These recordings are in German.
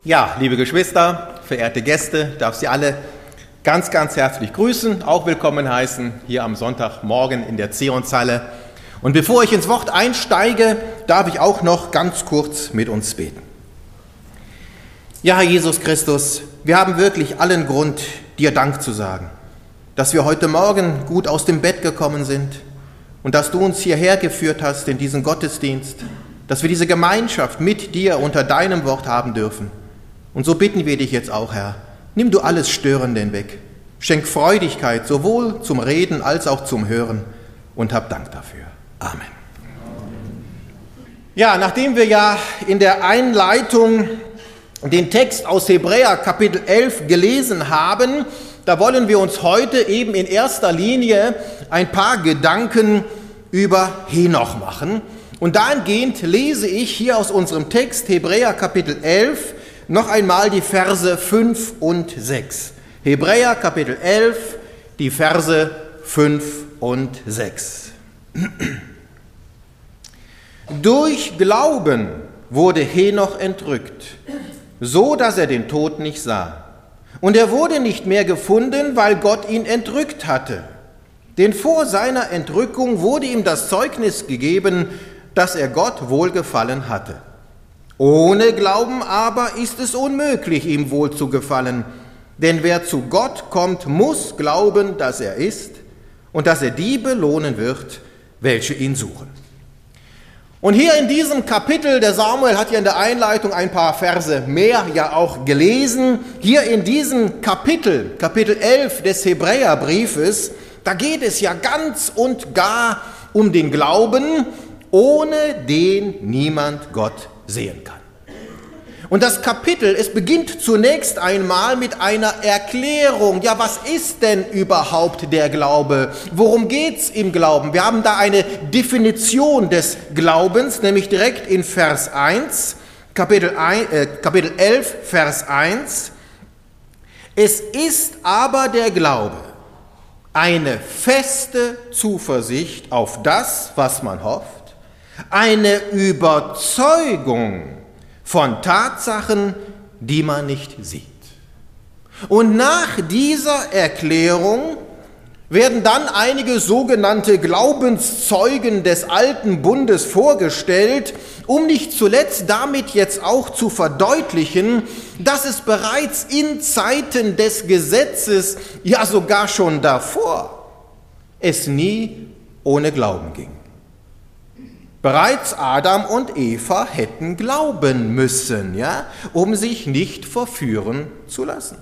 Ja, liebe Geschwister, verehrte Gäste, darf Sie alle ganz, ganz herzlich grüßen, auch willkommen heißen hier am Sonntagmorgen in der Zionshalle. Und bevor ich ins Wort einsteige, darf ich auch noch ganz kurz mit uns beten. Ja, Herr Jesus Christus, wir haben wirklich allen Grund, dir Dank zu sagen, dass wir heute Morgen gut aus dem Bett gekommen sind und dass du uns hierher geführt hast in diesen Gottesdienst, dass wir diese Gemeinschaft mit dir unter deinem Wort haben dürfen. Und so bitten wir dich jetzt auch, Herr, nimm du alles Störende hinweg. Schenk Freudigkeit sowohl zum Reden als auch zum Hören und hab Dank dafür. Amen. Ja, nachdem wir ja in der Einleitung den Text aus Hebräer Kapitel 11 gelesen haben, da wollen wir uns heute eben in erster Linie ein paar Gedanken über Henoch machen. Und dahingehend lese ich hier aus unserem Text Hebräer Kapitel 11 noch einmal die Verse 5 und 6. Hebräer Kapitel 11, die Verse 5 und 6. Durch Glauben wurde Henoch entrückt, so dass er den Tod nicht sah. Und er wurde nicht mehr gefunden, weil Gott ihn entrückt hatte. Denn vor seiner Entrückung wurde ihm das Zeugnis gegeben, dass er Gott wohlgefallen hatte. Ohne Glauben aber ist es unmöglich, ihm wohl zu gefallen. Denn wer zu Gott kommt, muss glauben, dass er ist und dass er die belohnen wird, welche ihn suchen. Und hier in diesem Kapitel, der Samuel hat ja in der Einleitung ein paar Verse mehr ja auch gelesen, hier in diesem Kapitel 11 des Hebräerbriefes, da geht es ja ganz und gar um den Glauben, ohne den niemand Gott sehen kann. Und das Kapitel, es beginnt zunächst einmal mit einer Erklärung. Ja, was ist denn überhaupt der Glaube? Worum geht's im Glauben? Wir haben da eine Definition des Glaubens, nämlich direkt in Vers 1, Kapitel 11, Vers 1. Es ist aber der Glaube eine feste Zuversicht auf das, was man hofft, eine Überzeugung von Tatsachen, die man nicht sieht. Und nach dieser Erklärung werden dann einige sogenannte Glaubenszeugen des alten Bundes vorgestellt, um nicht zuletzt damit jetzt auch zu verdeutlichen, dass es bereits in Zeiten des Gesetzes, ja sogar schon davor, es nie ohne Glauben ging. Bereits Adam und Eva hätten glauben müssen, ja, um sich nicht verführen zu lassen.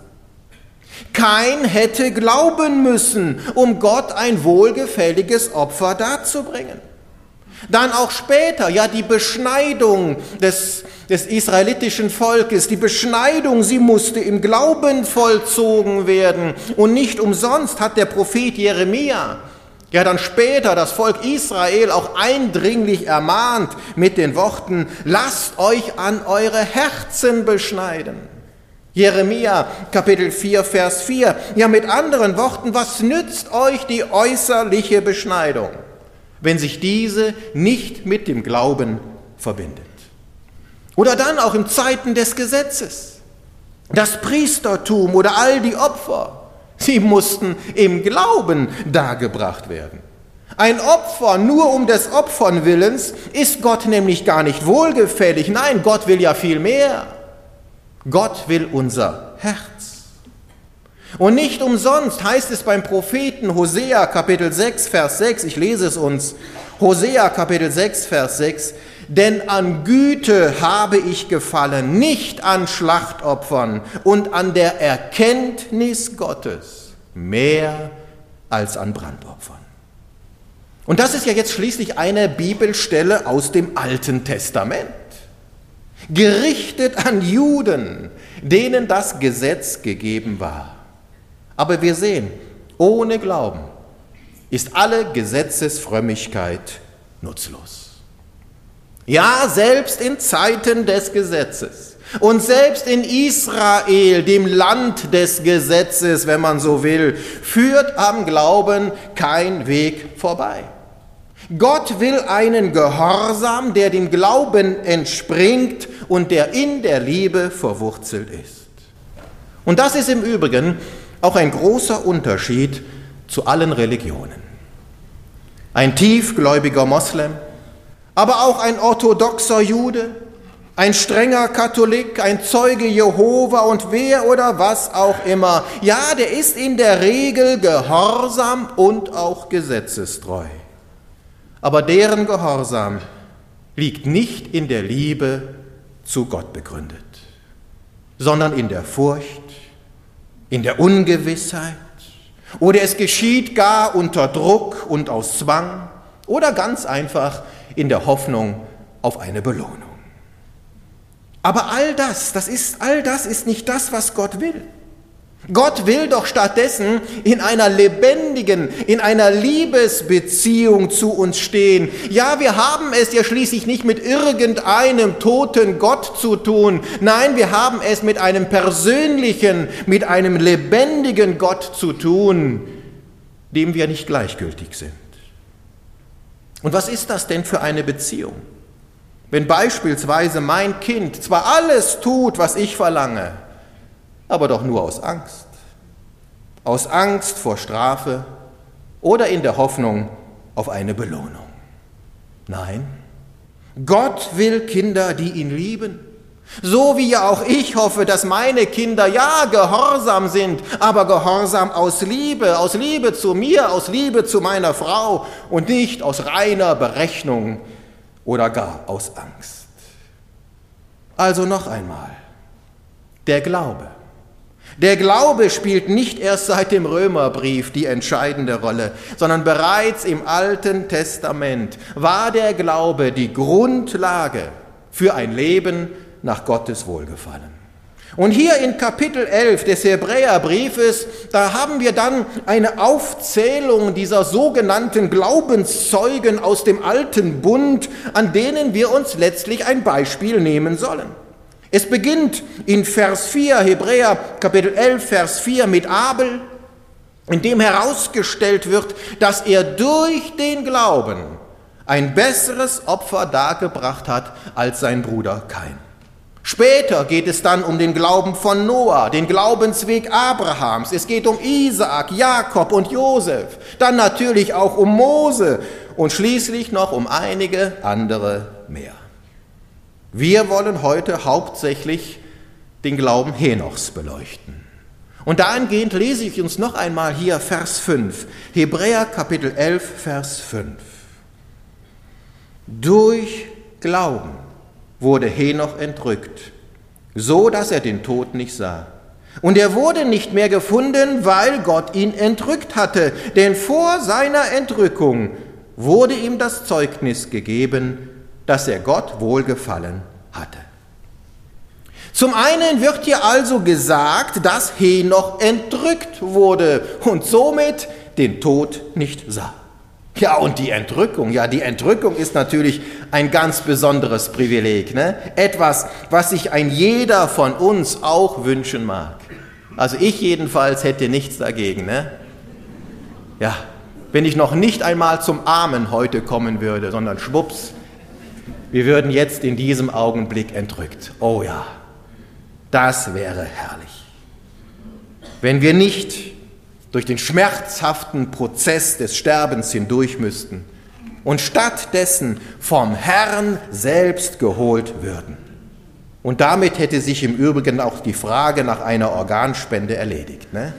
Kain hätte glauben müssen, um Gott ein wohlgefälliges Opfer darzubringen. Dann auch später, ja, die Beschneidung des israelitischen Volkes, die Beschneidung, sie musste im Glauben vollzogen werden. Und nicht umsonst hat der Prophet Jeremia ja dann später das Volk Israel auch eindringlich ermahnt mit den Worten: Lasst euch an eure Herzen beschneiden. Jeremia Kapitel 4, Vers 4. Ja, mit anderen Worten, was nützt euch die äußerliche Beschneidung, wenn sich diese nicht mit dem Glauben verbindet? Oder dann auch in Zeiten des Gesetzes. Das Priestertum oder all die Opfer, sie mussten im Glauben dargebracht werden. Ein Opfer nur um des Opfern willens ist Gott nämlich gar nicht wohlgefällig. Nein, Gott will ja viel mehr. Gott will unser Herz. Und nicht umsonst heißt es beim Propheten Hosea Kapitel 6, Vers 6, ich lese es uns, Hosea Kapitel 6, Vers 6, denn an Güte habe ich gefallen, nicht an Schlachtopfern und an der Erkenntnis Gottes, mehr als an Brandopfern. Und das ist ja jetzt schließlich eine Bibelstelle aus dem Alten Testament, gerichtet an Juden, denen das Gesetz gegeben war. Aber wir sehen, ohne Glauben ist alle Gesetzesfrömmigkeit nutzlos. Ja, selbst in Zeiten des Gesetzes und selbst in Israel, dem Land des Gesetzes, wenn man so will, führt am Glauben kein Weg vorbei. Gott will einen Gehorsam, der dem Glauben entspringt und der in der Liebe verwurzelt ist. Und das ist im Übrigen auch ein großer Unterschied zu allen Religionen. Ein tiefgläubiger Moslem, aber auch ein orthodoxer Jude, ein strenger Katholik, ein Zeuge Jehova und wer oder was auch immer, ja, der ist in der Regel gehorsam und auch gesetzestreu. Aber deren Gehorsam liegt nicht in der Liebe zu Gott begründet, sondern in der Furcht, in der Ungewissheit, oder es geschieht gar unter Druck und aus Zwang oder ganz einfach in der Hoffnung auf eine Belohnung. Aber all das ist nicht das, was Gott will. Gott will doch stattdessen in einer lebendigen, in einer Liebesbeziehung zu uns stehen. Ja, wir haben es ja schließlich nicht mit irgendeinem toten Gott zu tun. Nein, wir haben es mit einem persönlichen, mit einem lebendigen Gott zu tun, dem wir nicht gleichgültig sind. Und was ist das denn für eine Beziehung? Wenn beispielsweise mein Kind zwar alles tut, was ich verlange, aber doch nur aus Angst. Aus Angst vor Strafe oder in der Hoffnung auf eine Belohnung. Nein, Gott will Kinder, die ihn lieben. So wie ja auch ich hoffe, dass meine Kinder ja gehorsam sind, aber gehorsam aus Liebe zu mir, aus Liebe zu meiner Frau und nicht aus reiner Berechnung oder gar aus Angst. Also noch einmal, der Glaube. Der Glaube spielt nicht erst seit dem Römerbrief die entscheidende Rolle, sondern bereits im Alten Testament war der Glaube die Grundlage für ein Leben nach Gottes Wohlgefallen. Und hier in Kapitel 11 des Hebräerbriefes, da haben wir dann eine Aufzählung dieser sogenannten Glaubenszeugen aus dem Alten Bund, an denen wir uns letztlich ein Beispiel nehmen sollen. Es beginnt in Vers 4, Hebräer Kapitel 11, Vers 4 mit Abel, in dem herausgestellt wird, dass er durch den Glauben ein besseres Opfer dargebracht hat als sein Bruder Kain. Später geht es dann um den Glauben von Noah, den Glaubensweg Abrahams. Es geht um Isaak, Jakob und Josef, dann natürlich auch um Mose und schließlich noch um einige andere mehr. Wir wollen heute hauptsächlich den Glauben Henochs beleuchten. Und dahingehend lese ich uns noch einmal hier Vers 5, Hebräer Kapitel 11, Vers 5. Durch Glauben wurde Henoch entrückt, so dass er den Tod nicht sah. Und er wurde nicht mehr gefunden, weil Gott ihn entrückt hatte, denn vor seiner Entrückung wurde ihm das Zeugnis gegeben, dass er Gott wohlgefallen hatte. Zum einen wird hier also gesagt, dass Henoch entrückt wurde und somit den Tod nicht sah. Ja, und die Entrückung ist natürlich ein ganz besonderes Privileg, ne? Etwas, was sich ein jeder von uns auch wünschen mag. Also ich jedenfalls hätte nichts dagegen, ne? Ja, wenn ich noch nicht einmal zum Amen heute kommen würde, sondern schwupps, wir würden jetzt in diesem Augenblick entrückt. Oh ja, das wäre herrlich. Wenn wir nicht durch den schmerzhaften Prozess des Sterbens hindurch müssten und stattdessen vom Herrn selbst geholt würden. Und damit hätte sich im Übrigen auch die Frage nach einer Organspende erledigt, ne?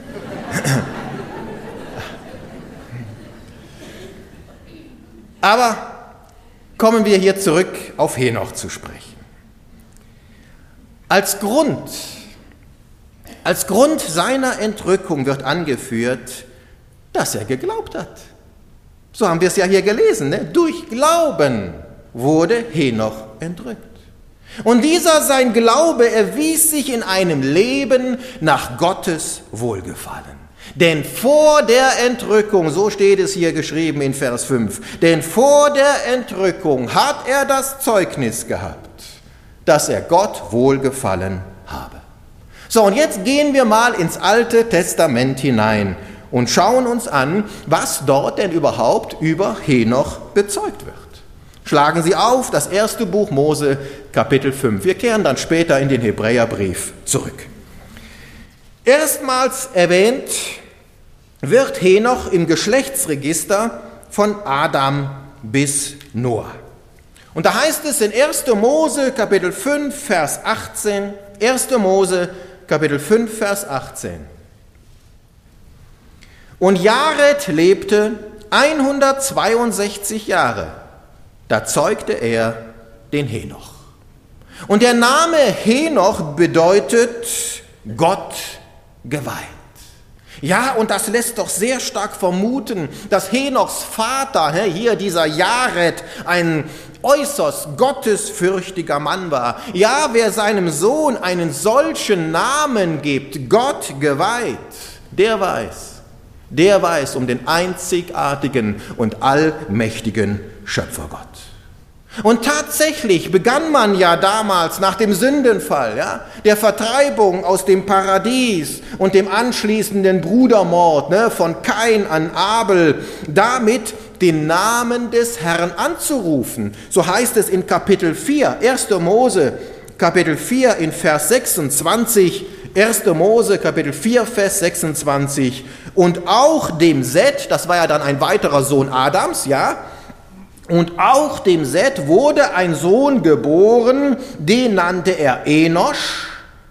Aber kommen wir hier zurück auf Henoch zu sprechen. Als Grund seiner Entrückung wird angeführt, dass er geglaubt hat. So haben wir es ja hier gelesen, ne? Durch Glauben wurde Henoch entrückt. Und dieser sein Glaube erwies sich in einem Leben nach Gottes Wohlgefallen. Denn vor der Entrückung, so steht es hier geschrieben in Vers 5, denn vor der Entrückung hat er das Zeugnis gehabt, dass er Gott wohlgefallen habe. So, und jetzt gehen wir mal ins Alte Testament hinein und schauen uns an, was dort denn überhaupt über Henoch bezeugt wird. Schlagen Sie auf, das erste Buch Mose, Kapitel 5. Wir kehren dann später in den Hebräerbrief zurück. Erstmals erwähnt wird Henoch im Geschlechtsregister von Adam bis Noah. Und da heißt es in 1. Mose, Kapitel 5, Vers 18, 1. Mose, Kapitel 5, Vers 18. Und Jared lebte 162 Jahre, da zeugte er den Henoch. Und der Name Henoch bedeutet Gott geweiht. Ja, und das lässt doch sehr stark vermuten, dass Henochs Vater, hier dieser Jared, ein äußerst gottesfürchtiger Mann war. Ja, wer seinem Sohn einen solchen Namen gibt, Gott geweiht, der weiß um den einzigartigen und allmächtigen Schöpfergott. Und tatsächlich begann man ja damals nach dem Sündenfall, der Vertreibung aus dem Paradies und dem anschließenden Brudermord von Kain an Abel, damit den Namen des Herrn anzurufen. So heißt es in Kapitel 4, 1. Mose, Kapitel 4 in Vers 26, 1. Mose, Kapitel 4, Vers 26. Und auch dem Seth, das war ja dann ein weiterer Sohn Adams, und auch dem Seth wurde ein Sohn geboren, den nannte er Enosch.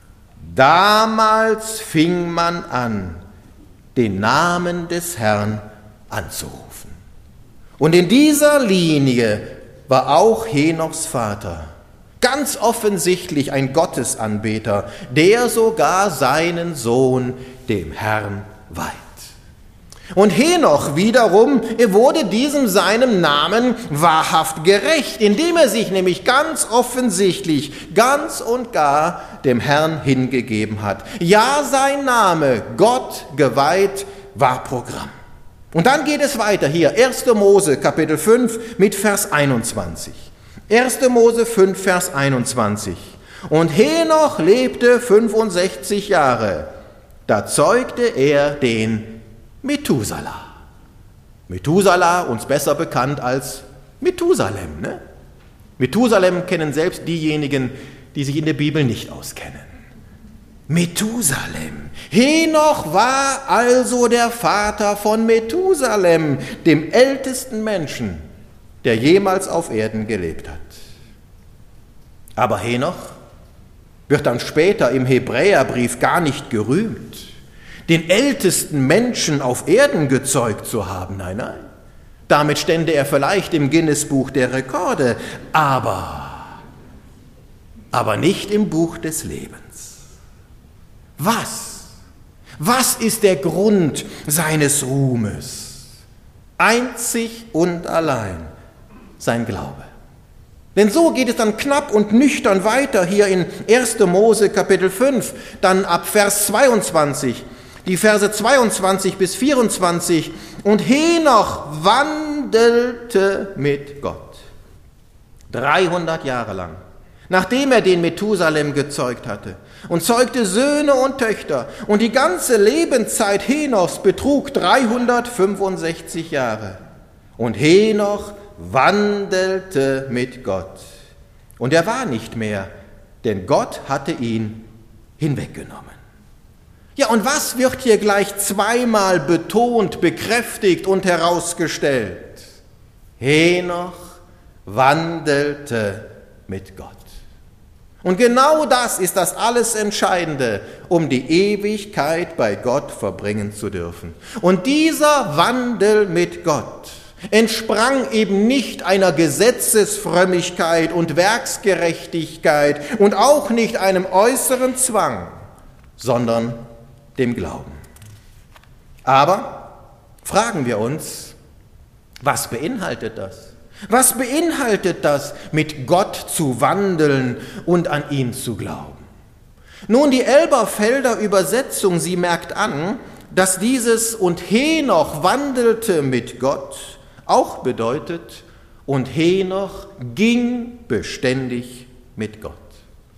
Damals fing man an, den Namen des Herrn anzurufen. Und in dieser Linie war auch Henochs Vater ganz offensichtlich ein Gottesanbeter, der sogar seinen Sohn dem Herrn weiht. Und Henoch wiederum, er wurde diesem seinem Namen wahrhaft gerecht, indem er sich nämlich ganz offensichtlich, ganz und gar dem Herrn hingegeben hat. Ja, sein Name, Gott geweiht, war Programm. Und dann geht es weiter hier, 1. Mose, Kapitel 5 mit Vers 21. 1. Mose 5, Vers 21. Und Henoch lebte 65 Jahre, da zeugte er den Methuselah. Methuselah, uns besser bekannt als Methusalem. Methusalem kennen selbst diejenigen, die sich in der Bibel nicht auskennen. Methusalem. Henoch war also der Vater von Methusalem, dem ältesten Menschen, der jemals auf Erden gelebt hat. Aber Henoch wird dann später im Hebräerbrief gar nicht gerühmt, den ältesten Menschen auf Erden gezeugt zu haben. Nein, nein. Damit stände er vielleicht im Guinness-Buch der Rekorde, aber nicht im Buch des Lebens. Was ist der Grund seines Ruhmes? Einzig und allein sein Glaube. Denn so geht es dann knapp und nüchtern weiter hier in 1. Mose Kapitel 5, dann ab Vers 22. Die Verse 22 bis 24. Und Henoch wandelte mit Gott 300 Jahre lang, nachdem er den Methusalem gezeugt hatte, und zeugte Söhne und Töchter. Und die ganze Lebenszeit Henochs betrug 365 Jahre. Und Henoch wandelte mit Gott. Und er war nicht mehr, denn Gott hatte ihn hinweggenommen. Ja, und was wird hier gleich zweimal betont, bekräftigt und herausgestellt? Henoch wandelte mit Gott. Und genau das ist das alles Entscheidende, um die Ewigkeit bei Gott verbringen zu dürfen. Und dieser Wandel mit Gott entsprang eben nicht einer Gesetzesfrömmigkeit und Werksgerechtigkeit und auch nicht einem äußeren Zwang, sondern dem Glauben. Aber fragen wir uns, was beinhaltet das? Was beinhaltet das, mit Gott zu wandeln und an ihn zu glauben? Nun, die Elberfelder Übersetzung, sie merkt an, dass dieses "und Henoch wandelte mit Gott" auch bedeutet, und Henoch ging beständig mit Gott.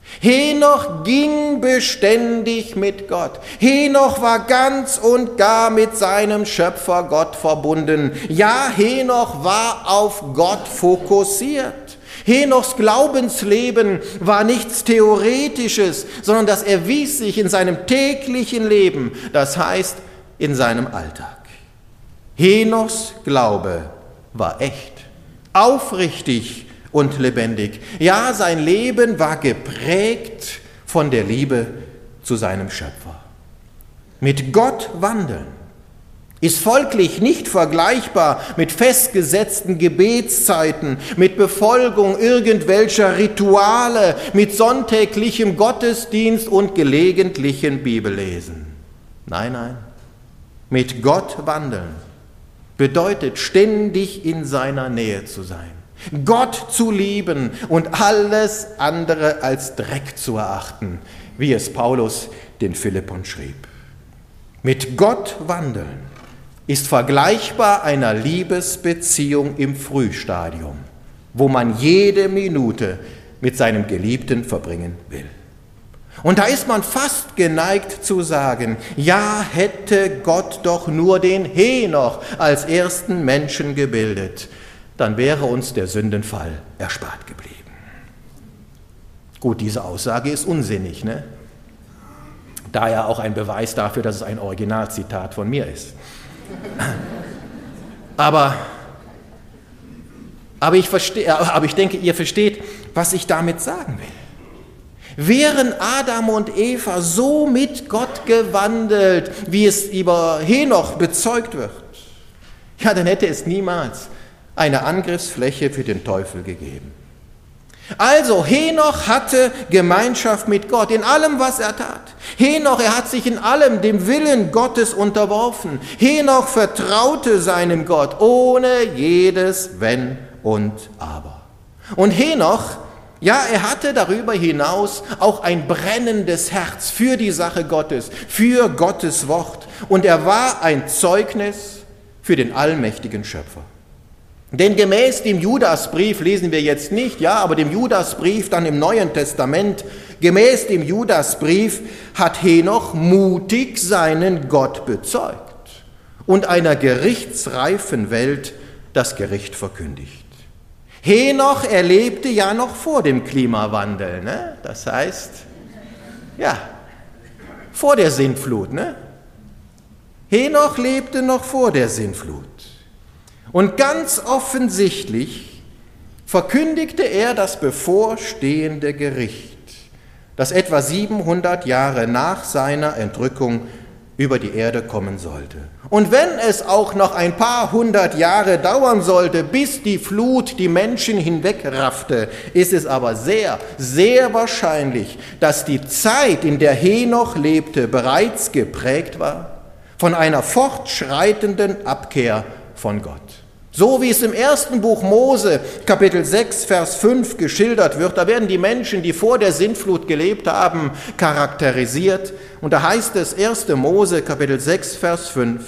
Henoch ging beständig mit Gott. Henoch war ganz und gar mit seinem Schöpfer Gott verbunden. Ja, Henoch war auf Gott fokussiert. Henochs Glaubensleben war nichts Theoretisches, sondern das erwies sich in seinem täglichen Leben, das heißt in seinem Alltag. Henochs Glaube war echt, aufrichtig und lebendig. Ja, sein Leben war geprägt von der Liebe zu seinem Schöpfer. Mit Gott wandeln ist folglich nicht vergleichbar mit festgesetzten Gebetszeiten, mit Befolgung irgendwelcher Rituale, mit sonntäglichem Gottesdienst und gelegentlichen Bibellesen. Nein, nein, mit Gott wandeln bedeutet ständig in seiner Nähe zu sein, Gott zu lieben und alles andere als Dreck zu erachten, wie es Paulus den Philippern schrieb. Mit Gott wandeln ist vergleichbar einer Liebesbeziehung im Frühstadium, wo man jede Minute mit seinem Geliebten verbringen will. Und da ist man fast geneigt zu sagen, ja, hätte Gott doch nur den Henoch als ersten Menschen gebildet, dann wäre uns der Sündenfall erspart geblieben. Gut, diese Aussage ist unsinnig, ne? Daher auch ein Beweis dafür, dass es ein Originalzitat von mir ist. Aber ich denke, ihr versteht, was ich damit sagen will. Wären Adam und Eva so mit Gott gewandelt, wie es über Henoch bezeugt wird, ja, dann hätte es niemals eine Angriffsfläche für den Teufel gegeben. Also, Henoch hatte Gemeinschaft mit Gott in allem, was er tat. Henoch, er hat sich in allem dem Willen Gottes unterworfen. Henoch vertraute seinem Gott ohne jedes Wenn und Aber. Und Henoch, ja, er hatte darüber hinaus auch ein brennendes Herz für die Sache Gottes, für Gottes Wort. Und er war ein Zeugnis für den allmächtigen Schöpfer. Denn gemäß dem Judasbrief, lesen wir jetzt nicht, ja, aber dem Judasbrief dann im Neuen Testament, gemäß dem Judasbrief hat Henoch mutig seinen Gott bezeugt und einer gerichtsreifen Welt das Gericht verkündigt. Henoch erlebte ja noch vor dem Klimawandel, ne? Das heißt, ja, vor der Sintflut, ne? Henoch lebte noch vor der Sintflut. Und ganz offensichtlich verkündigte er das bevorstehende Gericht, das etwa 700 Jahre nach seiner Entrückung über die Erde kommen sollte. Und wenn es auch noch ein paar hundert Jahre dauern sollte, bis die Flut die Menschen hinwegraffte, ist es aber sehr, sehr wahrscheinlich, dass die Zeit, in der Henoch lebte, bereits geprägt war von einer fortschreitenden Abkehr von Gott. So wie es im ersten Buch Mose, Kapitel 6, Vers 5 geschildert wird, da werden die Menschen, die vor der Sintflut gelebt haben, charakterisiert. Und da heißt es 1. Mose, Kapitel 6, Vers 5.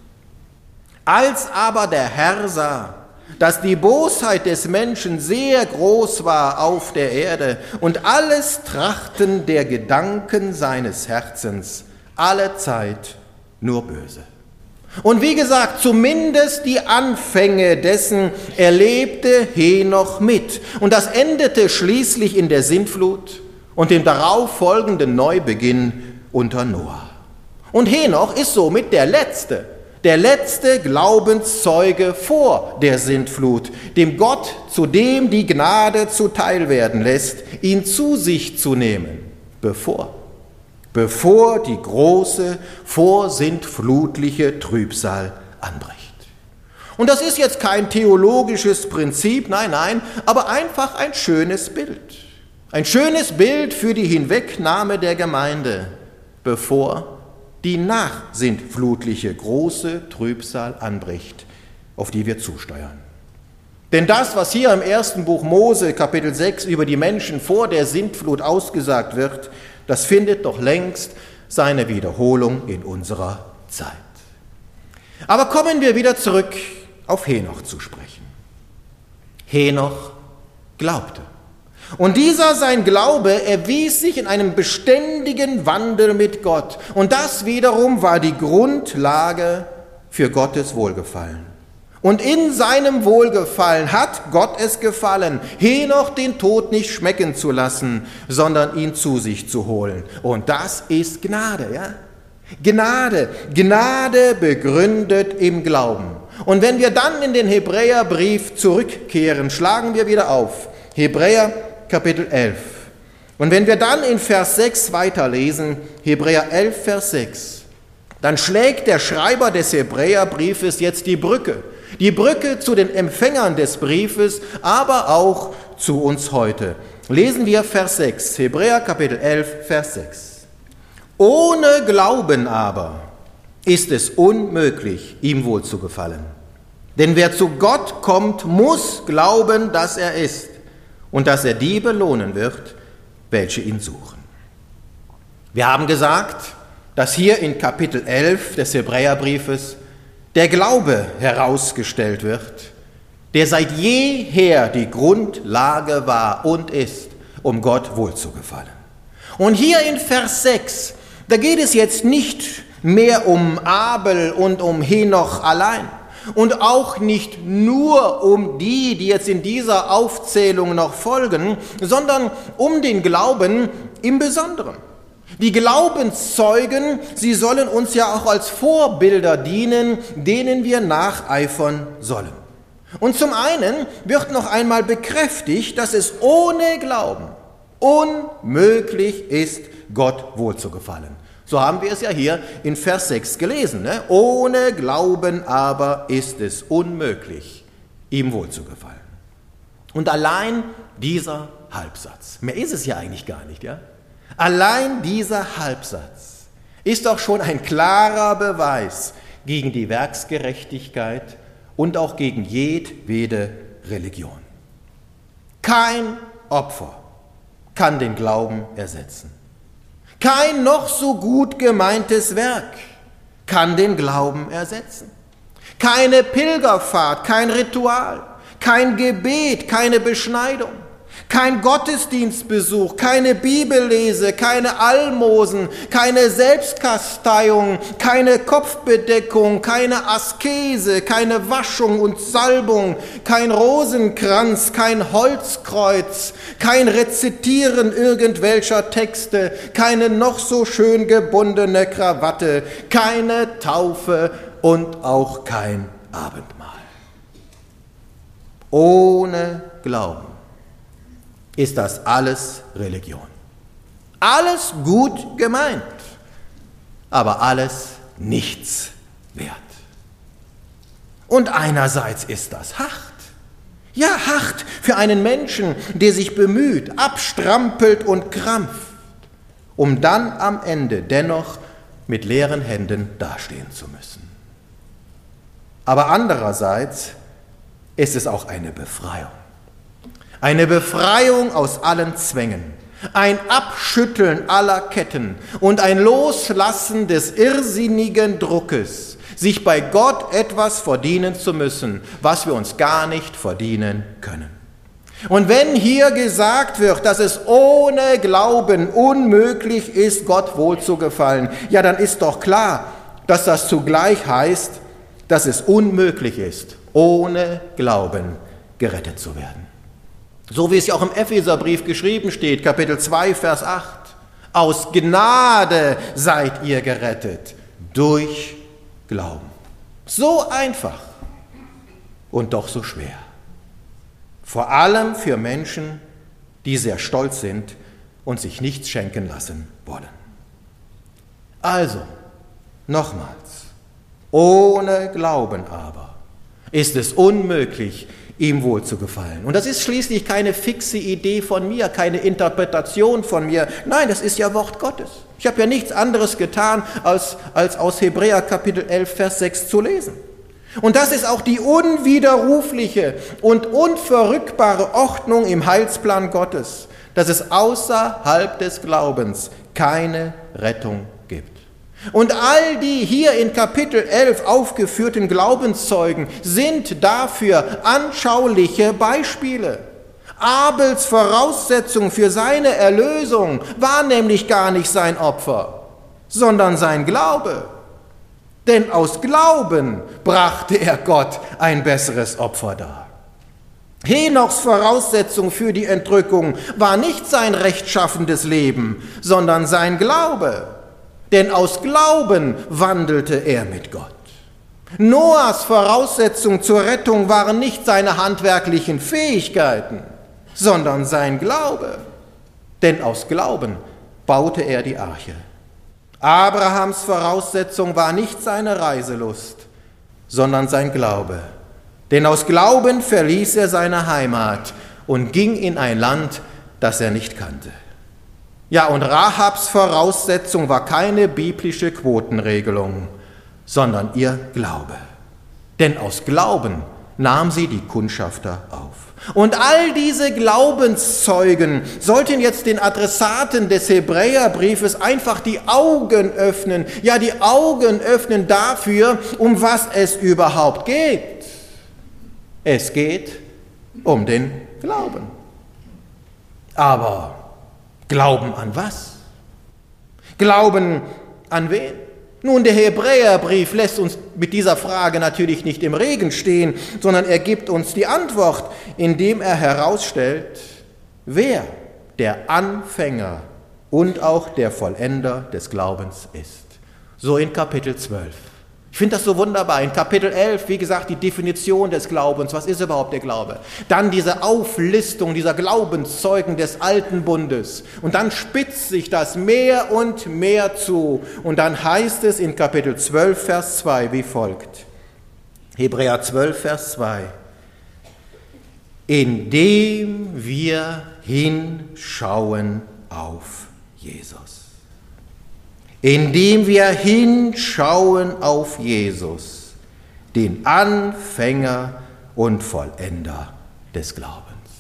Als aber der Herr sah, dass die Bosheit des Menschen sehr groß war auf der Erde und alles Trachten der Gedanken seines Herzens, alle Zeit nur böse. Und wie gesagt, zumindest die Anfänge dessen erlebte Henoch mit. Und das endete schließlich in der Sintflut und dem darauf folgenden Neubeginn unter Noah. Und Henoch ist somit der letzte Glaubenszeuge vor der Sintflut, dem Gott zudem die Gnade zuteil werden lässt, ihn zu sich zu nehmen, bevor die große, vorsintflutliche Trübsal anbricht. Und das ist jetzt kein theologisches Prinzip, nein, aber einfach ein schönes Bild. Ein schönes Bild für die Hinwegnahme der Gemeinde, bevor die nachsintflutliche große Trübsal anbricht, auf die wir zusteuern. Denn das, was hier im ersten Buch Mose, Kapitel 6, über die Menschen vor der Sintflut ausgesagt wird, das findet doch längst seine Wiederholung in unserer Zeit. Aber kommen wir wieder zurück auf Henoch zu sprechen. Henoch glaubte. Und dieser sein Glaube erwies sich in einem beständigen Wandel mit Gott. Und das wiederum war die Grundlage für Gottes Wohlgefallen. Und in seinem Wohlgefallen hat Gott es gefallen, Henoch den Tod nicht schmecken zu lassen, sondern ihn zu sich zu holen. Und das ist Gnade, ja? Gnade, Gnade begründet im Glauben. Und wenn wir dann in den Hebräerbrief zurückkehren, schlagen wir wieder auf. Hebräer Kapitel 11. Und wenn wir dann in Vers 6 weiterlesen, Hebräer 11, Vers 6, dann schlägt der Schreiber des Hebräerbriefes jetzt die Brücke zu den Empfängern des Briefes, aber auch zu uns heute. Lesen wir Vers 6, Hebräer Kapitel 11, Vers 6. Ohne Glauben aber ist es unmöglich, ihm wohlzugefallen. Denn wer zu Gott kommt, muss glauben, dass er ist und dass er die belohnen wird, welche ihn suchen. Wir haben gesagt, dass hier in Kapitel 11 des Hebräerbriefes der Glaube herausgestellt wird, der seit jeher die Grundlage war und ist, um Gott wohlzugefallen. Und hier in Vers 6, da geht es jetzt nicht mehr um Abel und um Henoch allein und auch nicht nur um die jetzt in dieser Aufzählung noch folgen, sondern um den Glauben im Besonderen. Die Glaubenszeugen, sie sollen uns ja auch als Vorbilder dienen, denen wir nacheifern sollen. Und zum einen wird noch einmal bekräftigt, dass es ohne Glauben unmöglich ist, Gott wohlzugefallen. So haben wir es ja hier in Vers 6 gelesen. Ne? Ohne Glauben aber ist es unmöglich, ihm wohlzugefallen. Und allein dieser Halbsatz, mehr ist es ja eigentlich gar nicht, ja? Allein dieser Halbsatz ist doch schon ein klarer Beweis gegen die Werksgerechtigkeit und auch gegen jedwede Religion. Kein Opfer kann den Glauben ersetzen. Kein noch so gut gemeintes Werk kann den Glauben ersetzen. Keine Pilgerfahrt, kein Ritual, kein Gebet, keine Beschneidung, kein Gottesdienstbesuch, keine Bibellese, keine Almosen, keine Selbstkasteiung, keine Kopfbedeckung, keine Askese, keine Waschung und Salbung, kein Rosenkranz, kein Holzkreuz, kein Rezitieren irgendwelcher Texte, keine noch so schön gebundene Krawatte, keine Taufe und auch kein Abendmahl. Ohne Glauben ist das alles Religion. Alles gut gemeint, aber alles nichts wert. Und einerseits ist das hart. Ja, hart für einen Menschen, der sich bemüht, abstrampelt und krampft, um dann am Ende dennoch mit leeren Händen dastehen zu müssen. Aber andererseits ist es auch eine Befreiung. Eine Befreiung aus allen Zwängen, ein Abschütteln aller Ketten und ein Loslassen des irrsinnigen Druckes, sich bei Gott etwas verdienen zu müssen, was wir uns gar nicht verdienen können. Und wenn hier gesagt wird, dass es ohne Glauben unmöglich ist, Gott wohlzugefallen, ja, dann ist doch klar, dass das zugleich heißt, dass es unmöglich ist, ohne Glauben gerettet zu werden. So wie es ja auch im Epheserbrief geschrieben steht, Kapitel 2, Vers 8. Aus Gnade seid ihr gerettet, durch Glauben. So einfach und doch so schwer. Vor allem für Menschen, die sehr stolz sind und sich nichts schenken lassen wollen. Also, nochmals, ohne Glauben aber ist es unmöglich, ihm wohlzugefallen. Und das ist schließlich keine fixe Idee von mir, keine Interpretation von mir. Nein, das ist ja Wort Gottes. Ich habe ja nichts anderes getan, als aus Hebräer Kapitel 11, Vers 6 zu lesen. Und das ist auch die unwiderrufliche und unverrückbare Ordnung im Heilsplan Gottes, dass es außerhalb des Glaubens keine Rettung gibt. Und all die hier in Kapitel 11 aufgeführten Glaubenszeugen sind dafür anschauliche Beispiele. Abels Voraussetzung für seine Erlösung war nämlich gar nicht sein Opfer, sondern sein Glaube. Denn aus Glauben brachte er Gott ein besseres Opfer dar. Henochs Voraussetzung für die Entrückung war nicht sein rechtschaffendes Leben, sondern sein Glaube. Denn aus Glauben wandelte er mit Gott. Noahs Voraussetzung zur Rettung waren nicht seine handwerklichen Fähigkeiten, sondern sein Glaube. Denn aus Glauben baute er die Arche. Abrahams Voraussetzung war nicht seine Reiselust, sondern sein Glaube. Denn aus Glauben verließ er seine Heimat und ging in ein Land, das er nicht kannte. Ja, und Rahabs Voraussetzung war keine biblische Quotenregelung, sondern ihr Glaube. Denn aus Glauben nahm sie die Kundschafter auf. Und all diese Glaubenszeugen sollten jetzt den Adressaten des Hebräerbriefes einfach die Augen öffnen, ja die Augen öffnen dafür, um was es überhaupt geht. Es geht um den Glauben. Aber Glauben an was? Glauben an wen? Nun, der Hebräerbrief lässt uns mit dieser Frage natürlich nicht im Regen stehen, sondern er gibt uns die Antwort, indem er herausstellt, wer der Anfänger und auch der Vollender des Glaubens ist. So in Kapitel 12. Ich finde das so wunderbar. In Kapitel 11, wie gesagt, die Definition des Glaubens. Was ist überhaupt der Glaube? Dann diese Auflistung dieser Glaubenszeugen des alten Bundes. Und dann spitzt sich das mehr und mehr zu. Und dann heißt es in Kapitel 12, Vers 2 wie folgt. Hebräer 12, Vers 2. Indem wir hinschauen auf Jesus. Indem wir hinschauen auf Jesus, den Anfänger und Vollender des Glaubens.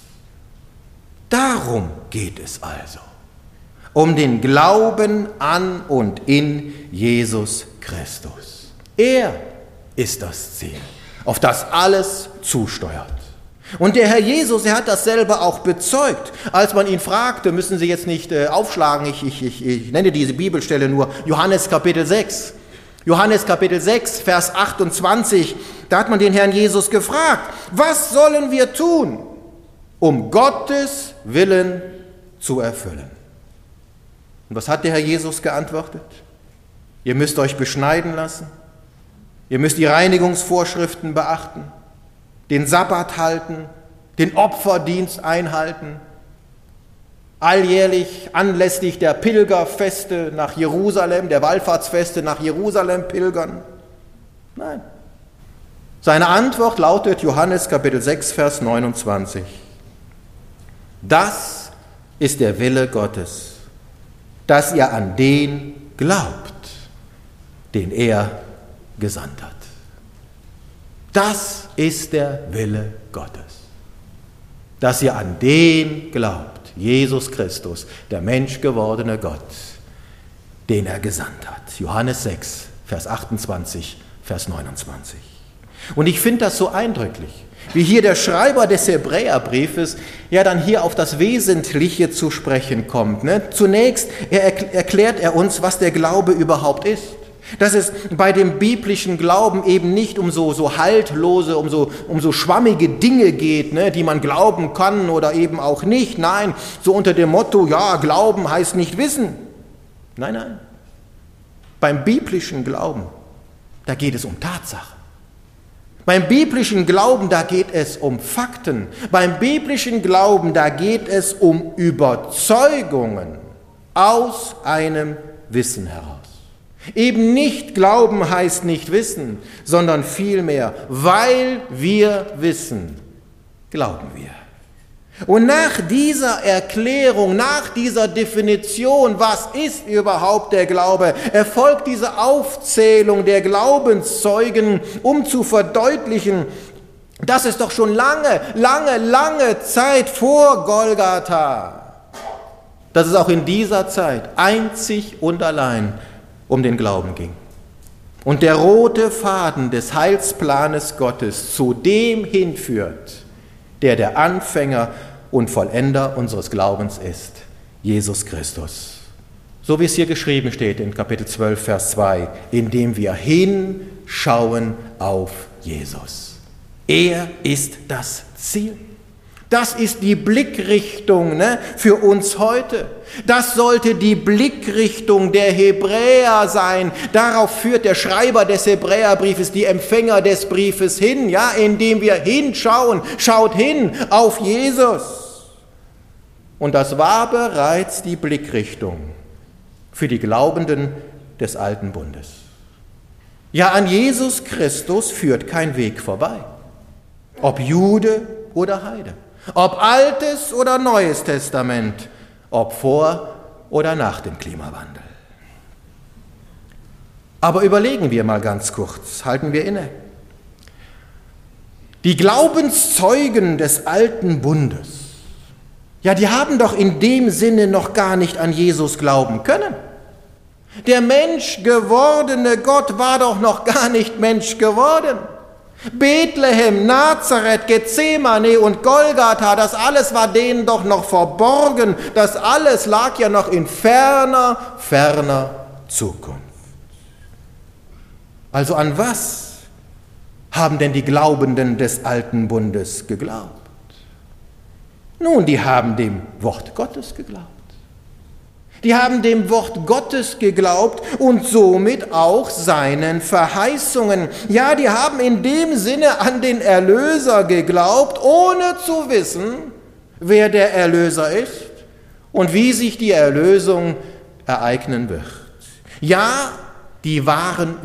Darum geht es also, um den Glauben an und in Jesus Christus. Er ist das Ziel, auf das alles zusteuert. Und der Herr Jesus, er hat das selber auch bezeugt, als man ihn fragte, müssen Sie jetzt nicht aufschlagen, ich nenne diese Bibelstelle nur, Johannes Kapitel 6. Johannes Kapitel 6, Vers 28, da hat man den Herrn Jesus gefragt, was sollen wir tun, um Gottes Willen zu erfüllen? Und was hat der Herr Jesus geantwortet? Ihr müsst euch beschneiden lassen, ihr müsst die Reinigungsvorschriften beachten, den Sabbat halten, den Opferdienst einhalten, alljährlich anlässlich der Pilgerfeste nach Jerusalem, der Wallfahrtsfeste nach Jerusalem pilgern. Nein. Seine Antwort lautet Johannes Kapitel 6, Vers 29. Das ist der Wille Gottes, dass ihr an den glaubt, den er gesandt hat. Das ist der Wille Gottes, dass ihr an den glaubt, Jesus Christus, der menschgewordene Gott, den er gesandt hat. Johannes 6, Vers 28, Vers 29. Und ich finde das so eindrücklich, wie hier der Schreiber des Hebräerbriefes ja dann hier auf das Wesentliche zu sprechen kommt. Zunächst erklärt er uns, was der Glaube überhaupt ist. Dass es bei dem biblischen Glauben eben nicht um so haltlose, um so schwammige Dinge geht, die man glauben kann oder eben auch nicht. Nein, so unter dem Motto, ja, Glauben heißt nicht wissen. Nein, nein. Beim biblischen Glauben, da geht es um Tatsachen. Beim biblischen Glauben, da geht es um Fakten. Beim biblischen Glauben, da geht es um Überzeugungen aus einem Wissen heraus. Eben nicht glauben heißt nicht wissen, sondern vielmehr, weil wir wissen, glauben wir. Und nach dieser Erklärung, nach dieser Definition, was ist überhaupt der Glaube, erfolgt diese Aufzählung der Glaubenszeugen, um zu verdeutlichen, dass es doch schon lange Zeit vor Golgatha, dass es auch in dieser Zeit einzig und allein um den Glauben ging. Und der rote Faden des Heilsplanes Gottes zu dem hinführt, der Anfänger und Vollender unseres Glaubens ist Jesus Christus. So wie es hier geschrieben steht in Kapitel 12, Vers 2, indem wir hinschauen auf Jesus. Er ist das Ziel. Das ist die Blickrichtung für uns heute. Das sollte die Blickrichtung der Hebräer sein. Darauf führt der Schreiber des Hebräerbriefes, die Empfänger des Briefes hin, ja, indem wir hinschauen. Schaut hin auf Jesus. Und das war bereits die Blickrichtung für die Glaubenden des Alten Bundes. Ja, an Jesus Christus führt kein Weg vorbei. Ob Jude oder Heide. Ob Altes oder Neues Testament, ob vor oder nach dem Klimawandel. Aber überlegen wir mal ganz kurz, halten wir inne. Die Glaubenszeugen des Alten Bundes, ja, die haben doch in dem Sinne noch gar nicht an Jesus glauben können. Der menschgewordene Gott war doch noch gar nicht Mensch geworden. Bethlehem, Nazareth, Gethsemane und Golgatha, das alles war denen doch noch verborgen. Das alles lag ja noch in ferner Zukunft. Also an was haben denn die Glaubenden des Alten Bundes geglaubt? Nun, die haben dem Wort Gottes geglaubt. Die haben dem Wort Gottes geglaubt und somit auch seinen Verheißungen. Ja, die haben in dem Sinne an den Erlöser geglaubt, ohne zu wissen, wer der Erlöser ist und wie sich die Erlösung ereignen wird. Ja, die waren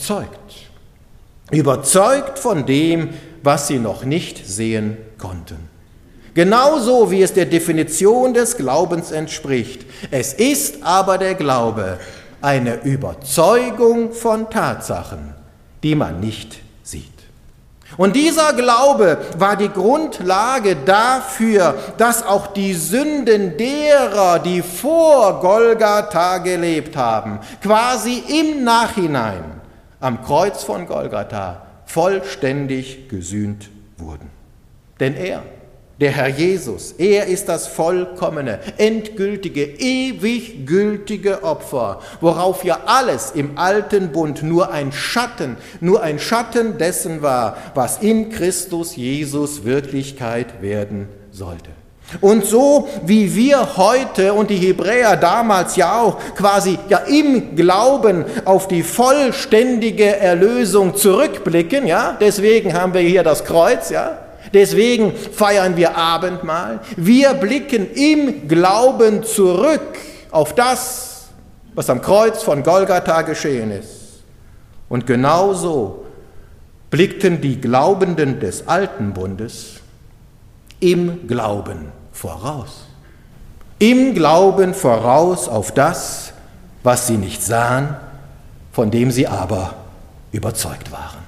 überzeugt von dem, was sie noch nicht sehen konnten. Genauso wie es der Definition des Glaubens entspricht. Es ist aber der Glaube eine Überzeugung von Tatsachen, die man nicht sieht. Und dieser Glaube war die Grundlage dafür, dass auch die Sünden derer, die vor Golgatha gelebt haben, quasi im Nachhinein am Kreuz von Golgatha vollständig gesühnt wurden. Denn er, der Herr Jesus, er ist das vollkommene, endgültige, ewig gültige Opfer, worauf ja alles im Alten Bund nur ein Schatten dessen war, was in Christus Jesus Wirklichkeit werden sollte. Und so wie wir heute und die Hebräer damals ja auch quasi ja im Glauben auf die vollständige Erlösung zurückblicken, ja, deswegen haben wir hier das Kreuz, ja, deswegen feiern wir Abendmahl. Wir blicken im Glauben zurück auf das, was am Kreuz von Golgatha geschehen ist. Und genauso blickten die Glaubenden des Alten Bundes im Glauben voraus. Im Glauben voraus auf das, was sie nicht sahen, von dem sie aber überzeugt waren.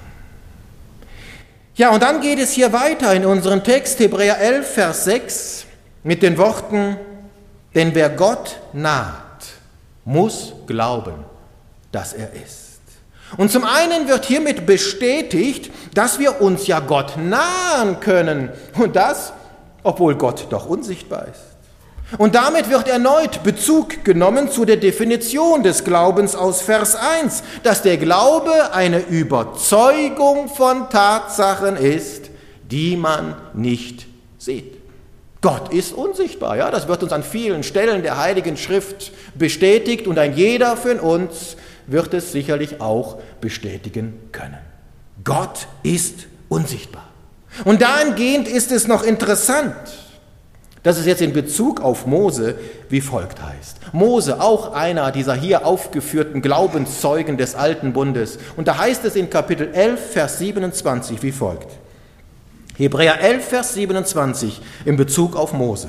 Ja, und dann geht es hier weiter in unserem Text, Hebräer 11, Vers 6, mit den Worten, denn wer Gott naht, muss glauben, dass er ist. Und zum einen wird hiermit bestätigt, dass wir uns ja Gott nahen können und das, obwohl Gott doch unsichtbar ist. Und damit wird erneut Bezug genommen zu der Definition des Glaubens aus Vers 1, dass der Glaube eine Überzeugung von Tatsachen ist, die man nicht sieht. Gott ist unsichtbar, ja, das wird uns an vielen Stellen der Heiligen Schrift bestätigt und ein jeder von uns wird es sicherlich auch bestätigen können. Gott ist unsichtbar. Und dahingehend ist es noch interessant, dass es jetzt in Bezug auf Mose wie folgt heißt. Mose, auch einer dieser hier aufgeführten Glaubenszeugen des Alten Bundes. Und da heißt es in Kapitel 11, Vers 27 wie folgt. Hebräer 11, Vers 27 in Bezug auf Mose.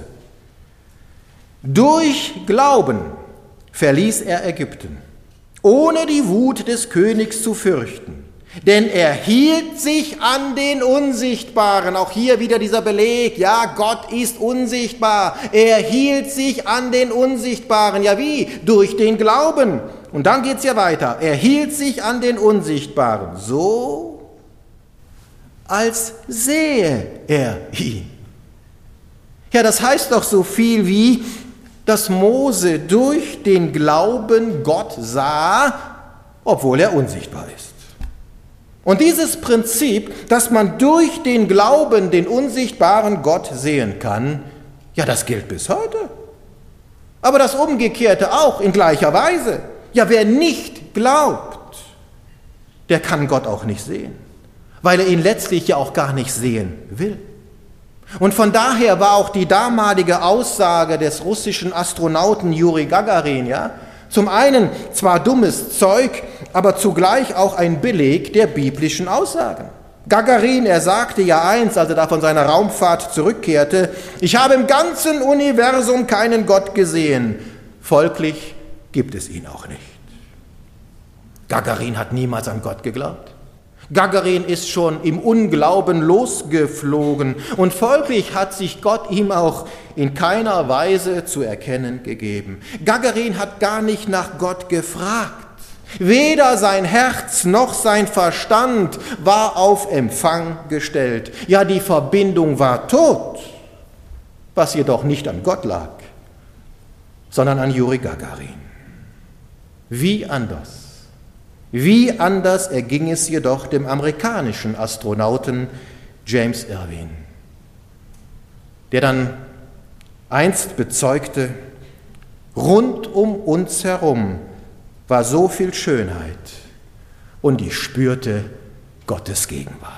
Durch Glauben verließ er Ägypten, ohne die Wut des Königs zu fürchten. Denn er hielt sich an den Unsichtbaren. Auch hier wieder dieser Beleg. Ja, Gott ist unsichtbar. Er hielt sich an den Unsichtbaren. Ja, wie? Durch den Glauben. Und dann geht's ja weiter. Er hielt sich an den Unsichtbaren. So, als sähe er ihn. Ja, das heißt doch so viel wie, dass Mose durch den Glauben Gott sah, obwohl er unsichtbar ist. Und dieses Prinzip, dass man durch den Glauben den unsichtbaren Gott sehen kann, ja, das gilt bis heute. Aber das Umgekehrte auch in gleicher Weise. Ja, wer nicht glaubt, der kann Gott auch nicht sehen, weil er ihn letztlich ja auch gar nicht sehen will. Und von daher war auch die damalige Aussage des russischen Astronauten Juri Gagarin, ja, zum einen zwar dummes Zeug, aber zugleich auch ein Beleg der biblischen Aussagen. Gagarin, er sagte ja einst, als er da von seiner Raumfahrt zurückkehrte, ich habe im ganzen Universum keinen Gott gesehen, folglich gibt es ihn auch nicht. Gagarin hat niemals an Gott geglaubt. Gagarin ist schon im Unglauben losgeflogen und folglich hat sich Gott ihm auch in keiner Weise zu erkennen gegeben. Gagarin hat gar nicht nach Gott gefragt. Weder sein Herz noch sein Verstand war auf Empfang gestellt. Ja, die Verbindung war tot, was jedoch nicht an Gott lag, sondern an Juri Gagarin. Wie anders? Wie anders erging es jedoch dem amerikanischen Astronauten James Irwin, der dann einst bezeugte, rund um uns herum war so viel Schönheit und ich spürte Gottes Gegenwart.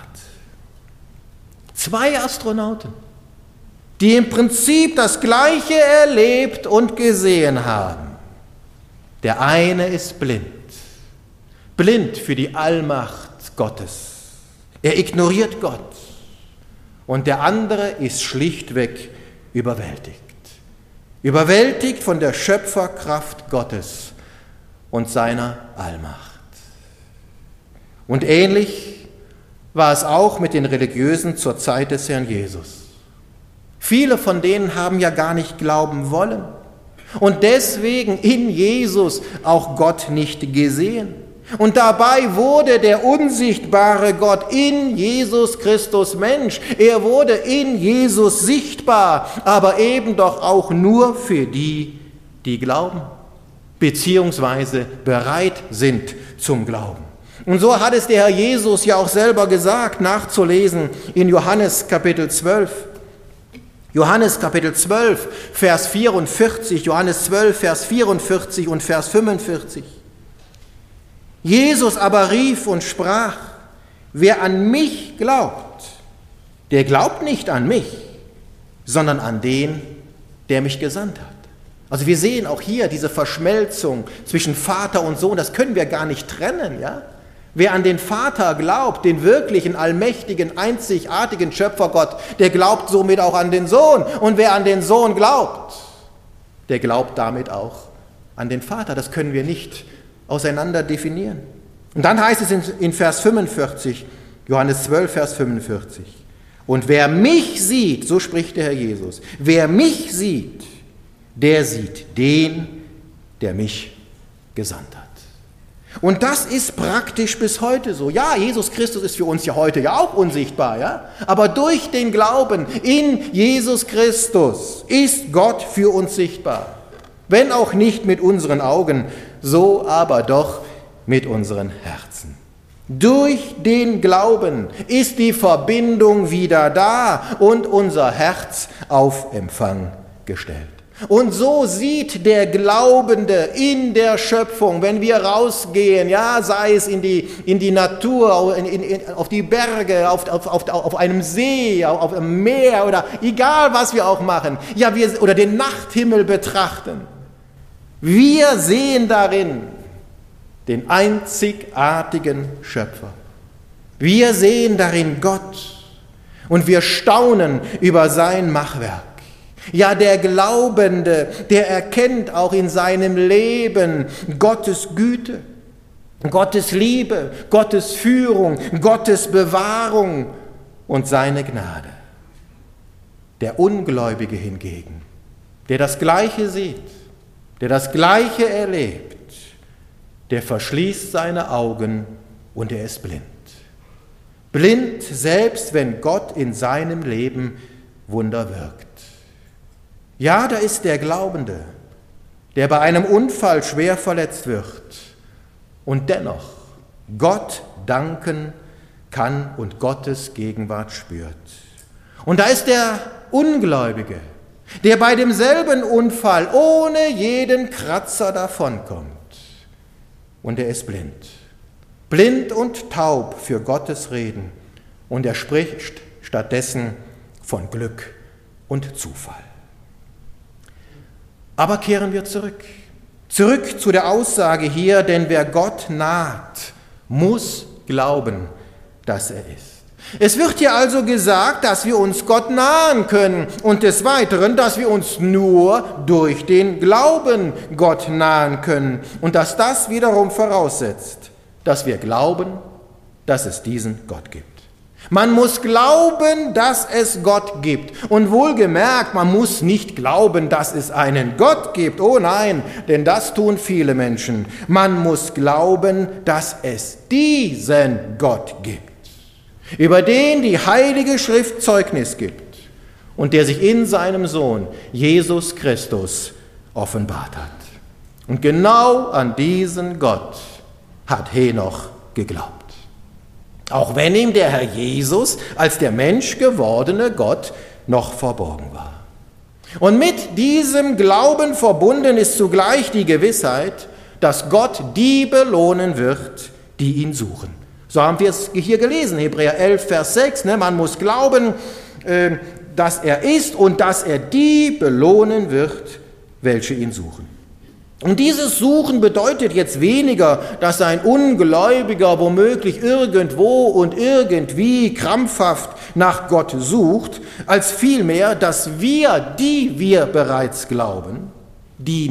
2 Astronauten, die im Prinzip das Gleiche erlebt und gesehen haben. Der eine ist blind für die Allmacht Gottes. Er ignoriert Gott. Und der andere ist schlichtweg überwältigt. Überwältigt von der Schöpferkraft Gottes und seiner Allmacht. Und ähnlich war es auch mit den Religiösen zur Zeit des Herrn Jesus. Viele von denen haben ja gar nicht glauben wollen und deswegen in Jesus auch Gott nicht gesehen. Und dabei wurde der unsichtbare Gott in Jesus Christus Mensch. Er wurde in Jesus sichtbar, aber eben doch auch nur für die, die glauben, beziehungsweise bereit sind zum Glauben. Und so hat es der Herr Jesus ja auch selber gesagt, nachzulesen in Johannes Kapitel 12. Johannes Kapitel 12, Vers 44, Johannes 12, Vers 44 und Vers 45. Jesus aber rief und sprach, wer an mich glaubt, der glaubt nicht an mich, sondern an den, der mich gesandt hat. Also wir sehen auch hier diese Verschmelzung zwischen Vater und Sohn, das können wir gar nicht trennen, ja? Wer an den Vater glaubt, den wirklichen, allmächtigen, einzigartigen Schöpfergott, der glaubt somit auch an den Sohn. Und wer an den Sohn glaubt, der glaubt damit auch an den Vater. Das können wir nicht auseinander definieren. Und dann heißt es in Vers 45, Johannes 12, Vers 45, und wer mich sieht, so spricht der Herr Jesus, wer mich sieht, der sieht den, der mich gesandt hat. Und das ist praktisch bis heute so. Ja, Jesus Christus ist für uns ja heute ja auch unsichtbar, ja? Aber durch den Glauben in Jesus Christus ist Gott für uns sichtbar. Wenn auch nicht mit unseren Augen, so aber doch mit unseren Herzen. Durch den Glauben ist die Verbindung wieder da und unser Herz auf Empfang gestellt. Und so sieht der Glaubende in der Schöpfung, wenn wir rausgehen, ja, sei es in die Natur, auf die Berge, auf einem See, auf einem Meer oder egal was wir auch machen, ja, oder den Nachthimmel betrachten. Wir sehen darin den einzigartigen Schöpfer. Wir sehen darin Gott und wir staunen über sein Machwerk. Ja, der Glaubende, der erkennt auch in seinem Leben Gottes Güte, Gottes Liebe, Gottes Führung, Gottes Bewahrung und seine Gnade. Der Ungläubige hingegen, der das Gleiche sieht, der das Gleiche erlebt, der verschließt seine Augen und er ist blind. Blind, selbst wenn Gott in seinem Leben Wunder wirkt. Ja, da ist der Glaubende, der bei einem Unfall schwer verletzt wird und dennoch Gott danken kann und Gottes Gegenwart spürt. Und da ist der Ungläubige, der bei demselben Unfall ohne jeden Kratzer davonkommt. Und er ist blind und taub für Gottes Reden. Und er spricht stattdessen von Glück und Zufall. Aber kehren wir zurück zu der Aussage hier, denn wer Gott naht, muss glauben, dass er ist. Es wird hier also gesagt, dass wir uns Gott nahen können und des Weiteren, dass wir uns nur durch den Glauben Gott nahen können und dass das wiederum voraussetzt, dass wir glauben, dass es diesen Gott gibt. Man muss glauben, dass es Gott gibt. Und wohlgemerkt, man muss nicht glauben, dass es einen Gott gibt. Oh nein, denn das tun viele Menschen. Man muss glauben, dass es diesen Gott gibt, über den die Heilige Schrift Zeugnis gibt und der sich in seinem Sohn Jesus Christus offenbart hat. Und genau an diesen Gott hat Henoch geglaubt. Auch wenn ihm der Herr Jesus als der Mensch gewordene Gott noch verborgen war. Und mit diesem Glauben verbunden ist zugleich die Gewissheit, dass Gott die belohnen wird, die ihn suchen. So haben wir es hier gelesen, Hebräer 11, Vers 6. Man muss glauben, dass er ist und dass er die belohnen wird, welche ihn suchen. Und dieses Suchen bedeutet jetzt weniger, dass ein Ungläubiger womöglich irgendwo und irgendwie krampfhaft nach Gott sucht, als vielmehr, dass wir, die wir bereits glauben, die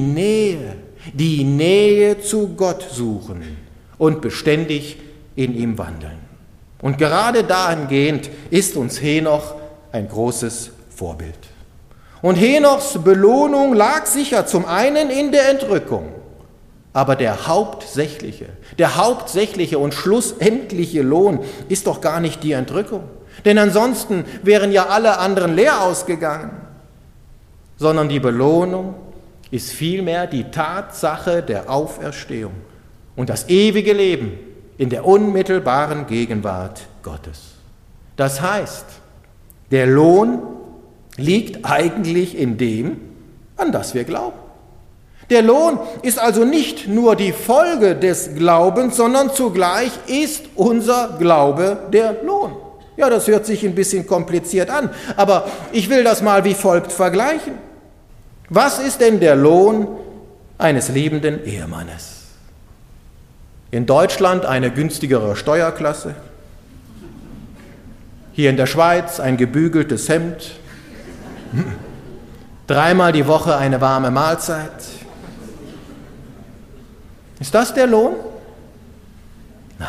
Nähe zu Gott suchen und beständig in ihm wandeln. Und gerade dahingehend ist uns Henoch ein großes Vorbild. Und Henochs Belohnung lag sicher zum einen in der Entrückung, aber der hauptsächliche und schlussendliche Lohn ist doch gar nicht die Entrückung, denn ansonsten wären ja alle anderen leer ausgegangen, sondern die Belohnung ist vielmehr die Tatsache der Auferstehung und das ewige Leben in der unmittelbaren Gegenwart Gottes. Das heißt, der Lohn liegt eigentlich in dem, an das wir glauben. Der Lohn ist also nicht nur die Folge des Glaubens, sondern zugleich ist unser Glaube der Lohn. Ja, das hört sich ein bisschen kompliziert an, aber ich will das mal wie folgt vergleichen. Was ist denn der Lohn eines liebenden Ehemannes? In Deutschland eine günstigere Steuerklasse, hier in der Schweiz ein gebügeltes Hemd, 3-mal die Woche eine warme Mahlzeit. Ist das der Lohn? Nein.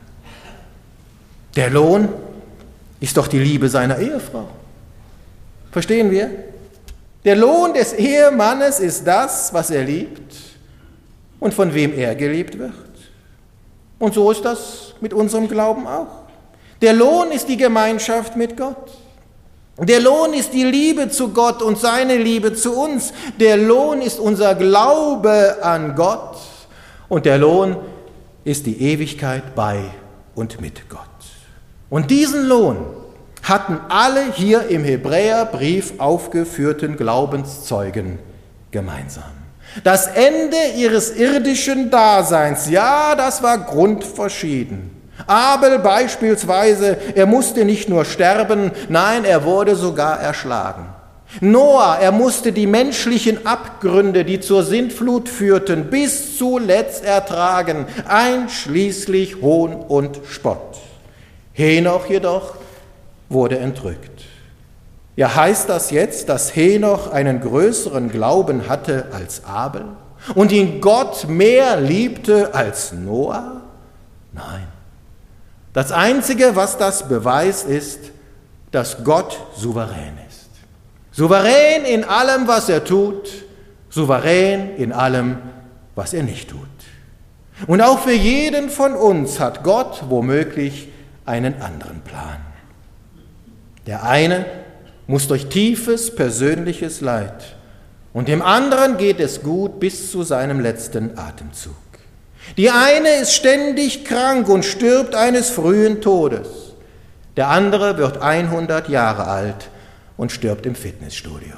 Der Lohn ist doch die Liebe seiner Ehefrau. Verstehen wir? Der Lohn des Ehemannes ist das, was er liebt und von wem er geliebt wird. Und so ist das mit unserem Glauben auch. Der Lohn ist die Gemeinschaft mit Gott. Der Lohn ist die Liebe zu Gott und seine Liebe zu uns. Der Lohn ist unser Glaube an Gott und der Lohn ist die Ewigkeit bei und mit Gott. Und diesen Lohn hatten alle hier im Hebräerbrief aufgeführten Glaubenszeugen gemeinsam. Das Ende ihres irdischen Daseins, ja, das war grundverschieden. Abel beispielsweise, er musste nicht nur sterben, nein, er wurde sogar erschlagen. Noah, er musste die menschlichen Abgründe, die zur Sintflut führten, bis zuletzt ertragen, einschließlich Hohn und Spott. Henoch jedoch wurde entrückt. Ja, heißt das jetzt, dass Henoch einen größeren Glauben hatte als Abel und ihn Gott mehr liebte als Noah? Nein. Das Einzige, was das beweist, ist, dass Gott souverän ist. Souverän in allem, was er tut, souverän in allem, was er nicht tut. Und auch für jeden von uns hat Gott womöglich einen anderen Plan. Der eine muss durch tiefes persönliches Leid und dem anderen geht es gut bis zu seinem letzten Atemzug. Die eine ist ständig krank und stirbt eines frühen Todes. Der andere wird 100 Jahre alt und stirbt im Fitnessstudio.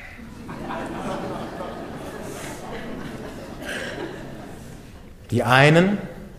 Die einen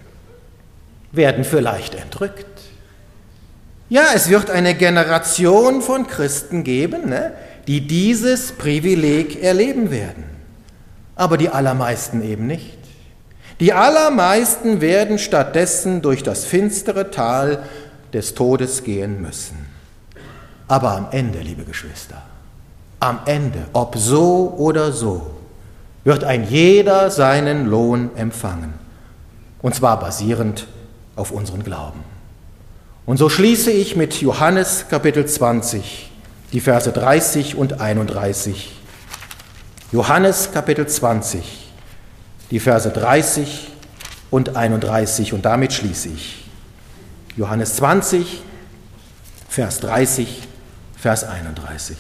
werden vielleicht entrückt. Ja, es wird eine Generation von Christen geben, die dieses Privileg erleben werden. Aber die allermeisten eben nicht. Die allermeisten werden stattdessen durch das finstere Tal des Todes gehen müssen. Aber am Ende, liebe Geschwister, am Ende, ob so oder so, wird ein jeder seinen Lohn empfangen. Und zwar basierend auf unseren Glauben. Und so schließe ich mit Johannes Kapitel 20, die Verse 30 und 31. Johannes Kapitel 20, die Verse 30 und 31. Und damit schließe ich. Johannes 20, Vers 30, Vers 31.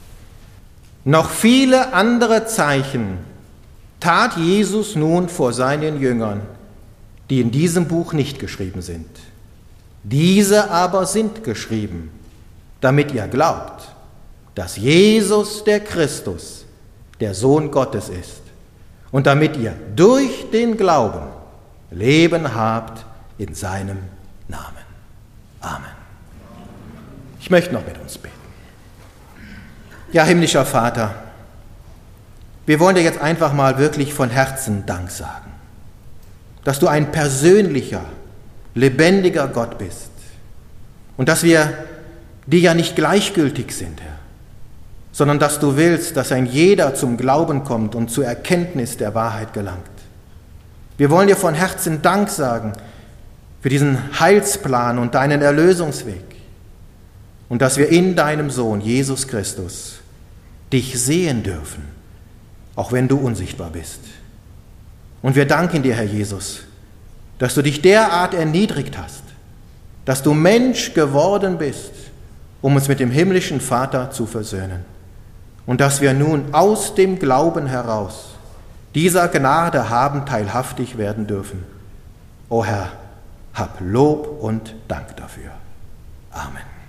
Noch viele andere Zeichen tat Jesus nun vor seinen Jüngern, die in diesem Buch nicht geschrieben sind. Diese aber sind geschrieben, damit ihr glaubt, dass Jesus der Christus, der Sohn Gottes ist, und damit ihr durch den Glauben Leben habt in seinem Namen. Amen. Ich möchte noch mit uns beten. Ja, himmlischer Vater, wir wollen dir jetzt einfach mal wirklich von Herzen Dank sagen, dass du ein persönlicher, lebendiger Gott bist und dass wir dir ja nicht gleichgültig sind, Herr, sondern dass du willst, dass ein jeder zum Glauben kommt und zur Erkenntnis der Wahrheit gelangt. Wir wollen dir von Herzen Dank sagen für diesen Heilsplan und deinen Erlösungsweg und dass wir in deinem Sohn Jesus Christus dich sehen dürfen, auch wenn du unsichtbar bist. Und wir danken dir, Herr Jesus, dass du dich derart erniedrigt hast, dass du Mensch geworden bist, um uns mit dem himmlischen Vater zu versöhnen. Und dass wir nun aus dem Glauben heraus dieser Gnade haben teilhaftig werden dürfen. O Herr, hab Lob und Dank dafür. Amen.